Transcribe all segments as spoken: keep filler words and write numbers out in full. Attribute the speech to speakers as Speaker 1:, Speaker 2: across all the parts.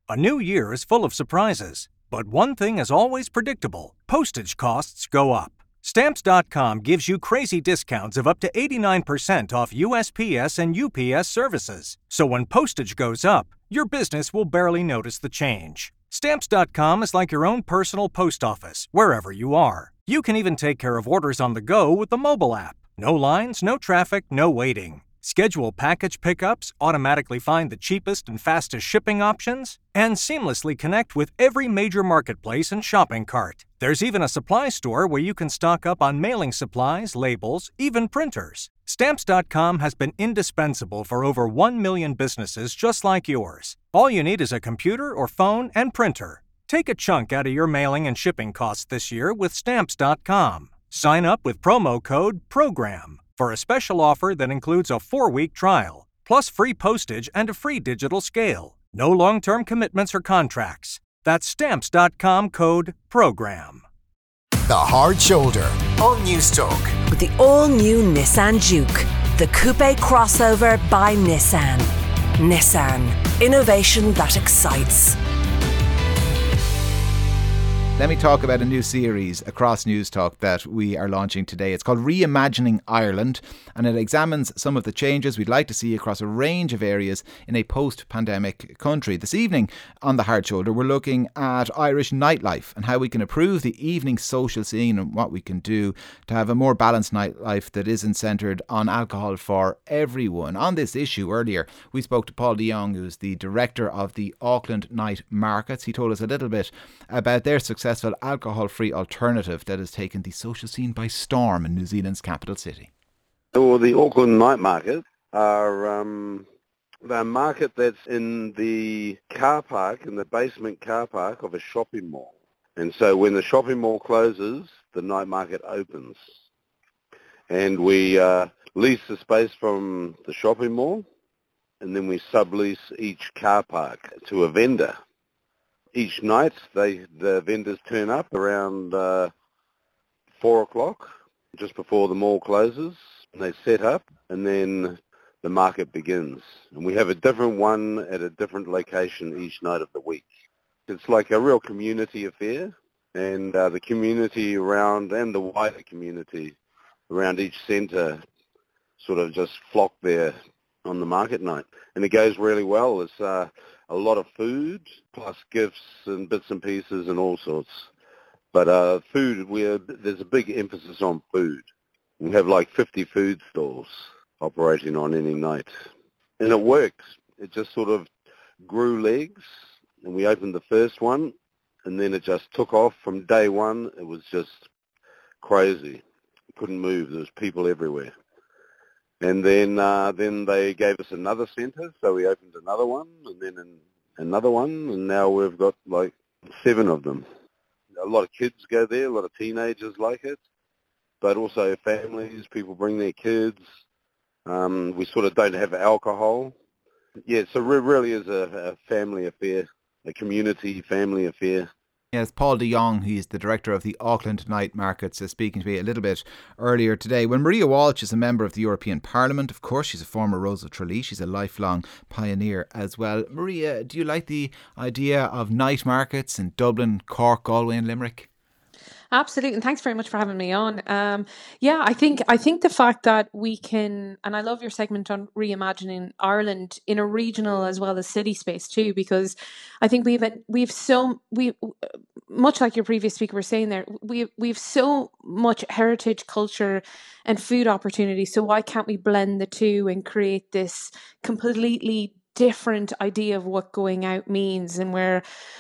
Speaker 1: A new year is full of surprises, but one thing is always predictable. Postage costs go up. Stamps dot com gives you crazy discounts of up to eighty-nine percent off U S P S and U P S services. So when postage goes up, your business will barely notice the change. Stamps dot com is like your own personal post office, wherever you are. You can even take care of orders on the go with the mobile app. No lines, no traffic, no waiting. Schedule package pickups, automatically find the cheapest and fastest shipping options, and seamlessly connect with every major marketplace and shopping cart. There's even a supply store where you can stock up on mailing supplies, labels, even printers. Stamps dot com has been indispensable for over one million businesses just like yours. All you need is a computer or phone and printer. Take a chunk out of your mailing and shipping costs this year with Stamps dot com. Sign up with promo code PROGRAM for a special offer that includes a four-week trial, plus free postage and a free digital scale. No long-term commitments or contracts. That's Stamps dot com code PROGRAM.
Speaker 2: The Hard Shoulder on News Talk.
Speaker 3: With the all-new Nissan Juke, the coupe crossover by Nissan. Nissan, innovation that excites.
Speaker 4: Let me talk about a new series across News Talk that we are launching today. It's called Reimagining Ireland, and it examines some of the changes we'd like to see across a range of areas in a post-pandemic country. This evening on The Hard Shoulder, we're looking at Irish nightlife and how we can improve the evening social scene and what we can do to have a more balanced nightlife that isn't centred on alcohol for everyone. On this issue earlier, we spoke to Paul de Jong, who's the director of the Auckland Night Markets. He told us a little bit about their success successful alcohol-free alternative that has taken the social scene by storm in New Zealand's capital city.
Speaker 5: Well, the Auckland Night Market are um, a market that's in the car park, in the basement car park of a shopping mall. And so when the shopping mall closes, the night market opens. And we uh, lease the space from the shopping mall, and then we sublease each car park to a vendor. Each night, they the vendors turn up around uh, four o'clock, just before the mall closes. And they set up, and then the market begins. And we have a different one at a different location each night of the week. It's like a real community affair, and uh, the community around, and the wider community around each centre sort of just flock there on the market night. And it goes really well. It's uh, a lot of food, plus gifts and bits and pieces and all sorts. But uh, food, we're, there's a big emphasis on food. We have like fifty food stalls operating on any night. And it works. It just sort of grew legs, and we opened the first one, and then it just took off from day one. It was just crazy. Couldn't move. There was people everywhere. And then uh, then they gave us another centre, so we opened another one, and then an, another one, and now we've got like seven of them. A lot of kids go there, a lot of teenagers like it, but also families, people bring their kids. Um, we sort of don't have alcohol. Yeah, so it really is a, a family affair, a community family affair.
Speaker 4: Yes, Paul de Jong, he's the director of the Auckland Night Markets, uh, speaking to me a little bit earlier today. When Maria Walsh is a member of the European Parliament, of course, she's a former Rose of Tralee. She's a lifelong pioneer as well. Maria, do you like the idea of night markets in Dublin, Cork, Galway and Limerick?
Speaker 6: Absolutely, and thanks very much for having me on. Um, yeah, I think I think the fact that we can, and I love your segment on reimagining Ireland in a regional as well as city space too, because I think we've we've so we much like your previous speaker was saying there, we we've so much heritage, culture, and food opportunity. So why can't we blend the two and create this completely different idea of what going out means, and where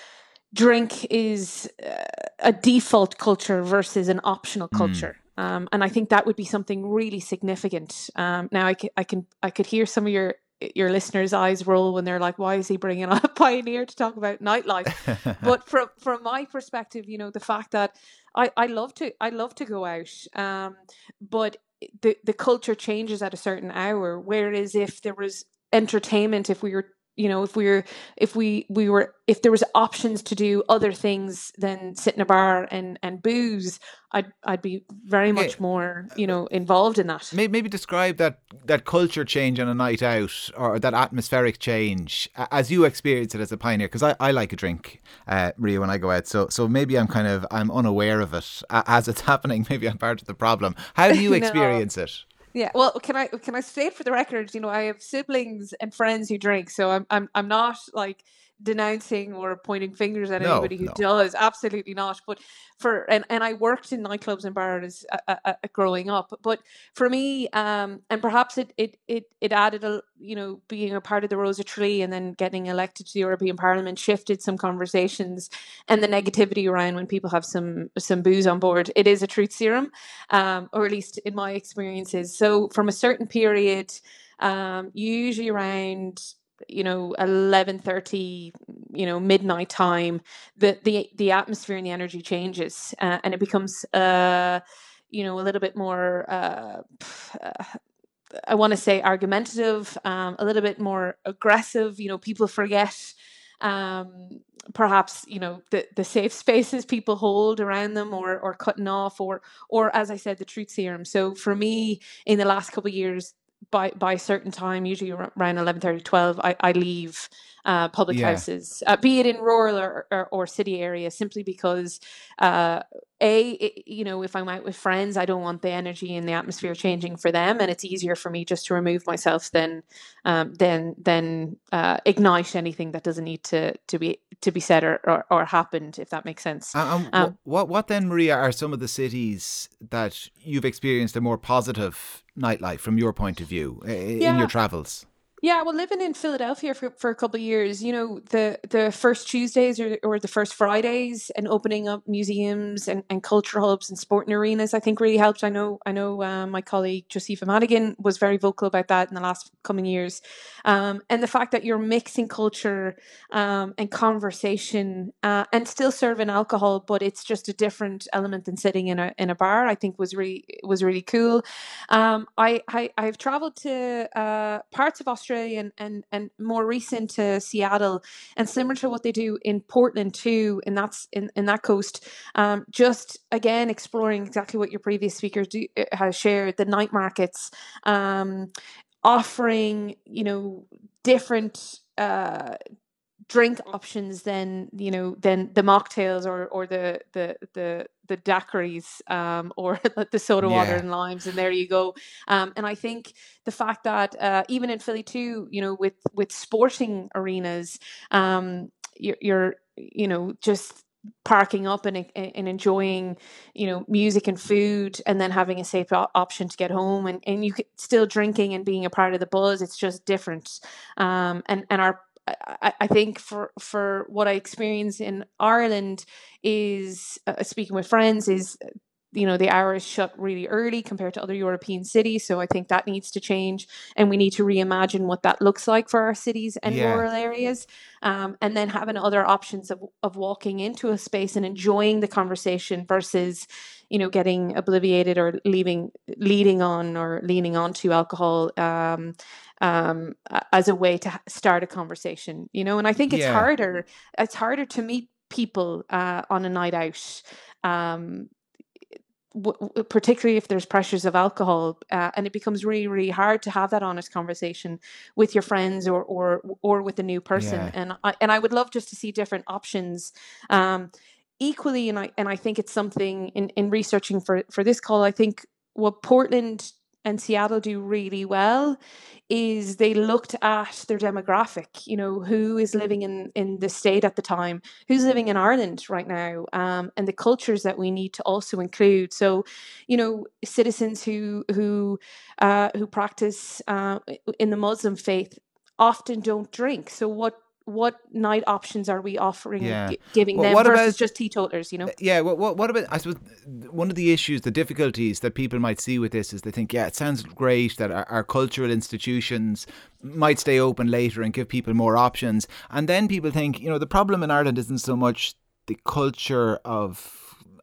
Speaker 6: drink is uh, a default culture versus an optional culture. Mm. Um, and I think that would be something really significant. Um, now I, c- I can, I could hear some of your, your listeners' eyes roll when they're like, why is he bringing on a pioneer to talk about nightlife? But from, from my perspective, you know, the fact that I, I love to, I love to go out. Um, but the, the culture changes at a certain hour. Whereas if there was entertainment, if we were, you know, if we were, if we, we were, if there was options to do other things than sit in a bar and, and booze, I'd, I'd be very much more, you know, involved in that.
Speaker 4: Maybe, maybe describe that, that culture change on a night out, or that atmospheric change as you experience it as a pioneer. Because I, I like a drink, uh, Maria, when I go out. So, so maybe I'm kind of, I'm unaware of it as it's happening. Maybe I'm part of the problem. How do you experience no. it?
Speaker 6: Yeah, well, can I can I state for the record, you know, I have siblings and friends who drink, so I'm I'm I'm not like denouncing or pointing fingers at
Speaker 4: no,
Speaker 6: anybody who
Speaker 4: no.
Speaker 6: does, absolutely not. But for and, and I worked in nightclubs and bars uh, uh, growing up. But for me, um, and perhaps it it it it added a you know being a part of the Rosa Tree and then getting elected to the European Parliament shifted some conversations and the negativity around when people have some some booze on board. It is a truth serum, um, or at least in my experiences. So from a certain period, um, usually around you know eleven thirty, you know midnight time, the the the atmosphere and the energy changes, uh, and it becomes uh you know a little bit more uh, uh I want to say argumentative, um a little bit more aggressive. You know people forget um perhaps you know the the safe spaces people hold around them, or or cutting off, or or as I said, the truth serum. So for me, in the last couple of years, by by a certain time, usually around eleven thirty, twelve, I, I leave uh, public yeah. houses, uh, be it in rural or, or, or city areas, simply because, uh, A, it, you know, if I'm out with friends, I don't want the energy and the atmosphere changing for them, and it's easier for me just to remove myself than um, than than uh, ignite anything that doesn't need to to be to be said or, or, or happened, if that makes sense.
Speaker 4: Um, um, what what then, Maria, are some of the cities that you've experienced a more positive nightlife from your point of view in
Speaker 6: yeah.
Speaker 4: your travels?
Speaker 6: Yeah, well, living in Philadelphia for, for a couple of years, you know, the, the first Tuesdays or, or the first Fridays and opening up museums and, and culture hubs and sporting arenas, I think really helped. I know I know uh, my colleague Josepha Madigan was very vocal about that in the last coming years. Um, and the fact that you're mixing culture um, and conversation uh, and still serving alcohol, but it's just a different element than sitting in a in a bar, I think was really was really cool. Um, I, I, I've traveled to uh, parts of Australia And, and and more recent to Seattle, and similar to what they do in Portland too, and that's in, in that coast. Um, just again exploring exactly what your previous speaker do, has shared, the night markets, um, offering you know different uh, drink options than you know than the mocktails or or the the the the daiquiris um, or the soda
Speaker 4: yeah.
Speaker 6: water and limes, and there you go. Um, and I think the fact that uh, even in Philly too, you know, with with sporting arenas, um, you're, you're you know just parking up and and enjoying you know music and food, and then having a safe option to get home, and and you still drinking and being a part of the buzz. It's just different, um, and and our. I, I think for, for what I experience in Ireland is, uh, speaking with friends, is, you know, the hours shut really early compared to other European cities. So I think that needs to change, and we need to reimagine what that looks like for our cities and yeah. rural areas. Um, and then having other options of, of walking into a space and enjoying the conversation versus, you know, getting obliviated or leaving, leading on or leaning on to alcohol um, um, as a way to start a conversation, you know. And I think it's
Speaker 4: yeah.
Speaker 6: harder. It's harder to meet people uh, on a night out, um, w- particularly if there's pressures of alcohol, uh, and it becomes really, really hard to have that honest conversation with your friends or or or with a new person.
Speaker 4: Yeah.
Speaker 6: And I and I would love just to see different options. Um, Equally, and I and I think it's something in, in researching for, for this call, I think what Portland and Seattle do really well is they looked at their demographic, you know, who is living in, in the state at the time, who's living in Ireland right now, um, and the cultures that we need to also include. So, you know, citizens who who uh, who practice uh, in the Muslim faith often don't drink. So what What night options are we offering,
Speaker 4: yeah.
Speaker 6: g- giving
Speaker 4: well,
Speaker 6: them
Speaker 4: what
Speaker 6: versus
Speaker 4: about,
Speaker 6: just teetotalers, you know?
Speaker 4: Yeah, what, what, what about, I suppose, one of the issues, the difficulties that people might see with this is they think, yeah, it sounds great that our, our cultural institutions might stay open later and give people more options. And then people think, you know, the problem in Ireland isn't so much the culture of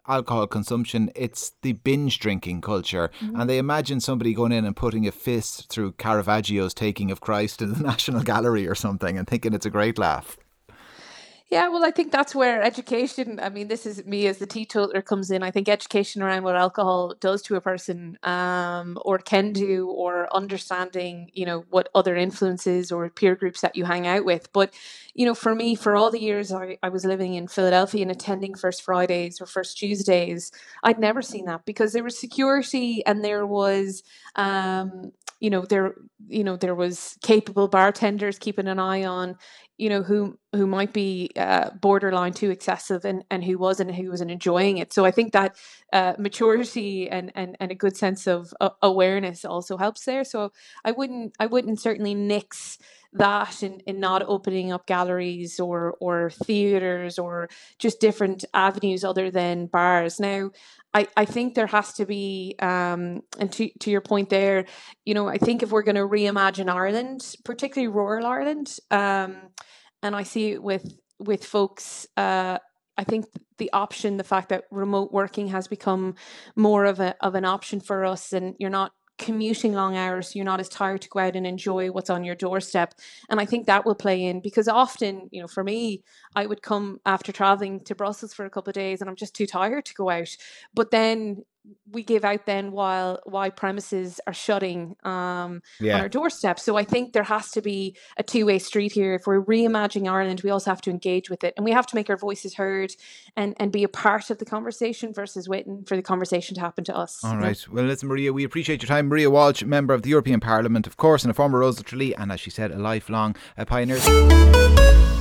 Speaker 4: alcohol consumption, it's the binge drinking culture. Mm-hmm. And they imagine somebody going in and putting a fist through Caravaggio's Taking of Christ in the National Gallery or something and thinking it's a great laugh.
Speaker 6: Yeah, well, I think that's where education, I mean, this is me as the teetotaler comes in. I think education around what alcohol does to a person um, or can do, or understanding, you know, what other influences or peer groups that you hang out with. But, you know, for me, for all the years I, I was living in Philadelphia and attending First Fridays or First Tuesdays, I'd never seen that because there was security and there was... Um, you know, there, you know, there was capable bartenders keeping an eye on, you know, who who might be uh, borderline too excessive and, and who wasn't, who wasn't enjoying it. So I think that uh, maturity and, and, and a good sense of uh, awareness also helps there. So I wouldn't I wouldn't certainly nix that in, in not opening up galleries or or theatres or just different avenues other than bars. Now, I, I think there has to be, um, and to, to your point there, you know, I think if we're going to reimagine Ireland, particularly rural Ireland, um, and I see it with, with folks, uh, I think the option, the fact that remote working has become more of a of an option for us, and you're not commuting long hours, so you're not as tired to go out and enjoy what's on your doorstep. And I think that will play in, because often, you know, for me, I would come after traveling to Brussels for a couple of days and I'm just too tired to go out. But then we give out then while why premises are shutting um, yeah. on our doorstep. So I think there has to be a two-way street here. If we're reimagining Ireland, we also have to engage with it, and we have to make our voices heard and, and be a part of the conversation versus waiting for the conversation to happen to us.
Speaker 4: All right. Know? Well, listen, Maria, we appreciate your time. Maria Walsh, member of the European Parliament, of course, and a former Rose of Tralee, and as she said, a lifelong uh, pioneer.